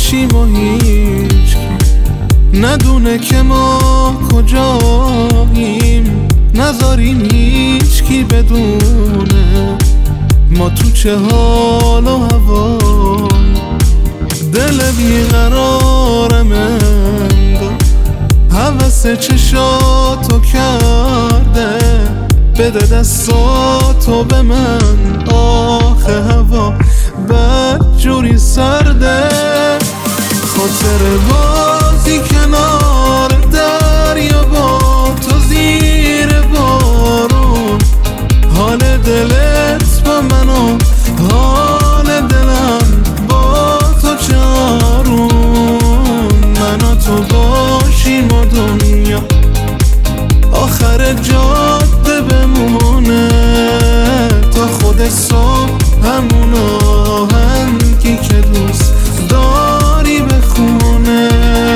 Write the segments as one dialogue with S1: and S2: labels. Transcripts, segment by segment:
S1: باشیم و هیچ ندونه که ما کجاییم، نذاریم هیچ کی بدونه ما تو چه حال و هوایی. دل بیقرارم انگار هوس چشاتو کرده، بده دستاتو به من، آخه هوا بدجوری سرده. خاطر بازی کنار دریا با تو زیر بارون، حال دلت با من و حال دلم با تو چارون. من و تو باشیم و دنیا آخر جاده بمونه، تا خود صبح همون آهنگی که دوست داری بخونه.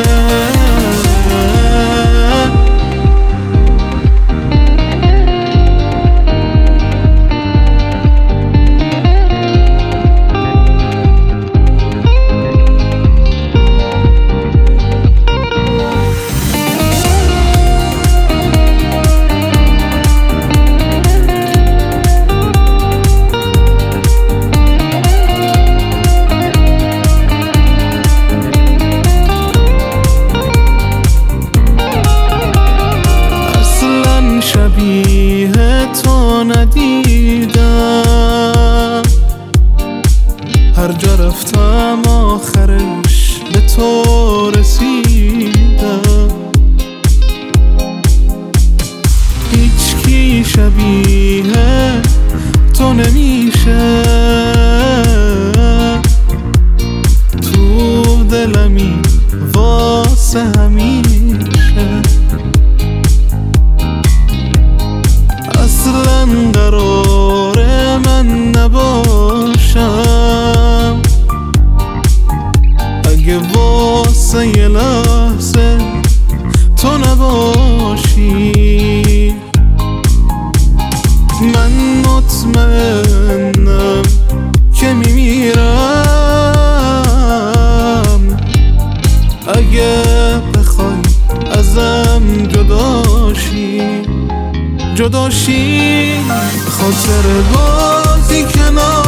S1: شبیه تو ندیدم، هر جا رفتم آخرش به تو رسیدم. هیچ کی شبیه تو نمیشه، تو دلمی واسه همیشه. اصلا قرار من نباشم اگه واسه یه لحظه تو نباشی. من مطمئنم که میمیرم اگه بخوای ازم جداشی. خاطر بازی کنار